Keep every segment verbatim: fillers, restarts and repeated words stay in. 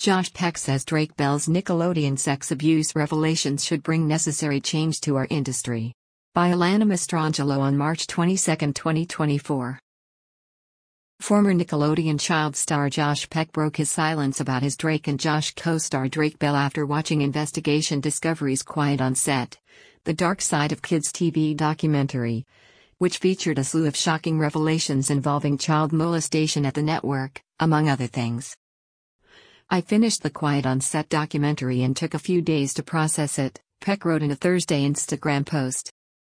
Josh Peck says Drake Bell's Nickelodeon sex abuse revelations should bring necessary change to our industry. By Alana Mastrangelo on March twenty-second, twenty twenty-four. Former Nickelodeon child star Josh Peck broke his silence about his Drake and Josh co-star Drake Bell after watching Investigation Discovery's Quiet on Set, The Dark Side of Kids T V documentary, which featured a slew of shocking revelations involving child molestation at the network, among other things. "I finished the Quiet on Set documentary and took a few days to process it," Peck wrote in a Thursday Instagram post.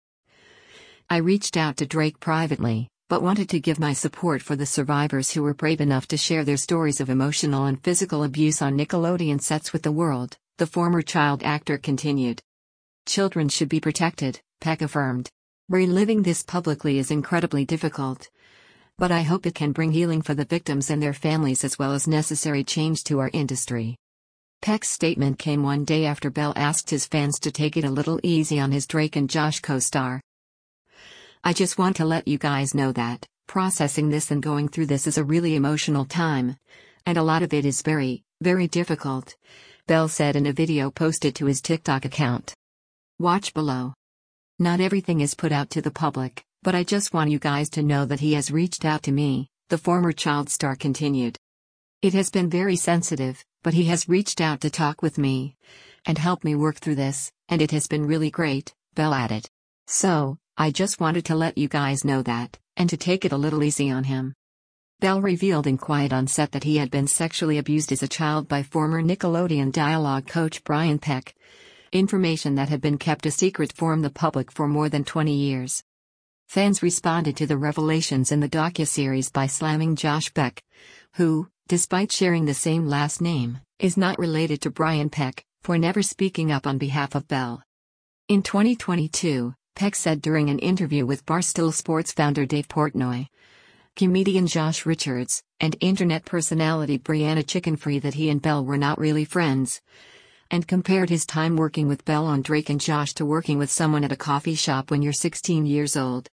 "I reached out to Drake privately, but wanted to give my support for the survivors who were brave enough to share their stories of emotional and physical abuse on Nickelodeon sets with the world," the former child actor continued. "Children should be protected," Peck affirmed. "Reliving this publicly is incredibly difficult. But I hope it can bring healing for the victims and their families as well as necessary change to our industry." Peck's statement came one day after Bell asked his fans to take it a little easy on his Drake and Josh co-star. "I just want to let you guys know that, processing this and going through this is a really emotional time. And a lot of it is very, very difficult," Bell said in a video posted to his TikTok account. Watch below. "Not everything is put out to the public, but I just want you guys to know that he has reached out to me," the former child star continued. "It has been very sensitive, but he has reached out to talk with me and help me work through this, and it has been really great," Bell added. "So, I just wanted to let you guys know that, and to take it a little easy on him." Bell revealed in Quiet on Set that he had been sexually abused as a child by former Nickelodeon dialogue coach Brian Peck, information that had been kept a secret from the public for more than twenty years. Fans responded to the revelations in the docuseries by slamming Josh Peck, who, despite sharing the same last name, is not related to Brian Peck, for never speaking up on behalf of Bell. In twenty twenty-two, Peck said during an interview with Barstool Sports founder Dave Portnoy, comedian Josh Richards, and internet personality Brianna Chickenfree that he and Bell were not really friends, and compared his time working with Bell on Drake and Josh to working with someone at a coffee shop when you're sixteen years old.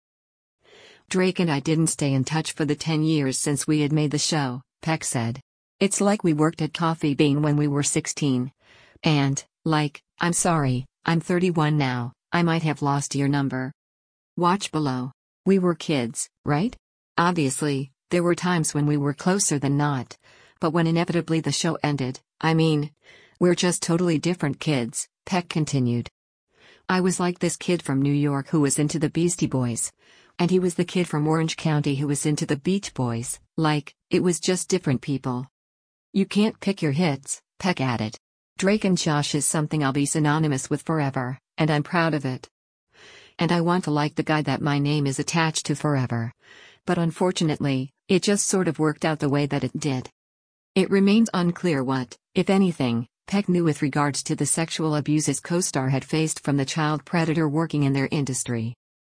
"Drake and I didn't stay in touch for the ten years since we had made the show," Peck said. "It's like we worked at Coffee Bean when we were sixteen. And, like, I'm sorry, I'm thirty-one now, I might have lost your number." Watch below. "We were kids, right? Obviously, there were times when we were closer than not. But when inevitably the show ended, I mean, we're just totally different kids," Peck continued. "I was like this kid from New York who was into the Beastie Boys. And he was the kid from Orange County who was into the Beach Boys, like, it was just different people. You can't pick your hits," Peck added. "Drake and Josh is something I'll be synonymous with forever, and I'm proud of it. And I want to like the guy that my name is attached to forever. But unfortunately, it just sort of worked out the way that it did." It remains unclear what, if anything, Peck knew with regards to the sexual abuse his co-star had faced from the child predator working in their industry.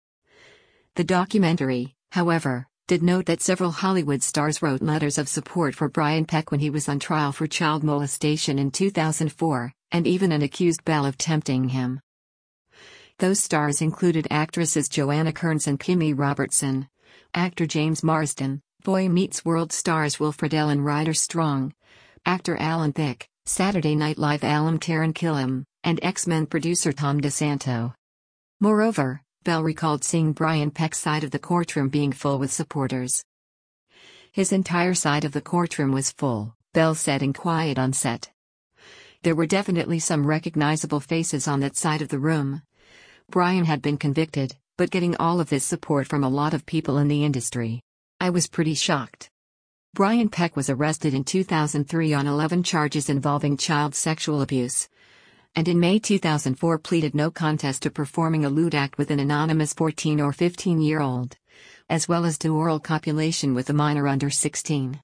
The documentary, however, did note that several Hollywood stars wrote letters of support for Brian Peck when he was on trial for child molestation in two thousand four, and even an accused Bell of tempting him. Those stars included actresses Joanna Kerns and Kimmy Robertson, actor James Marsden, Boy Meets World stars Will Friedle and Ryder Strong, actor Alan Thicke, Saturday Night Live alum Taran Killam, and X-Men producer Tom DeSanto. Moreover, Bell recalled seeing Brian Peck's side of the courtroom being full with supporters. "His entire side of the courtroom was full," Bell said in Quiet on Set. "There were definitely some recognizable faces on that side of the room. Brian had been convicted, but getting all of this support from a lot of people in the industry. I was pretty shocked." Brian Peck was arrested in two thousand three on eleven charges involving child sexual abuse, and in May two thousand four pleaded no contest to performing a lewd act with an anonymous fourteen or fifteen-year-old, as well as to oral copulation with a minor under sixteen.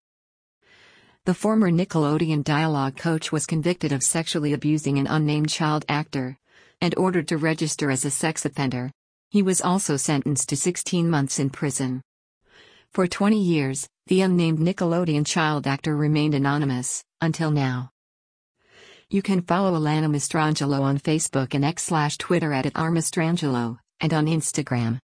The former Nickelodeon dialogue coach was convicted of sexually abusing an unnamed child actor, and ordered to register as a sex offender. He was also sentenced to sixteen months in prison. For twenty years, the unnamed Nickelodeon child actor remained anonymous, until now. You can follow Alana Mastrangelo on Facebook and X slash Twitter at, at rmastrangelo, and on Instagram.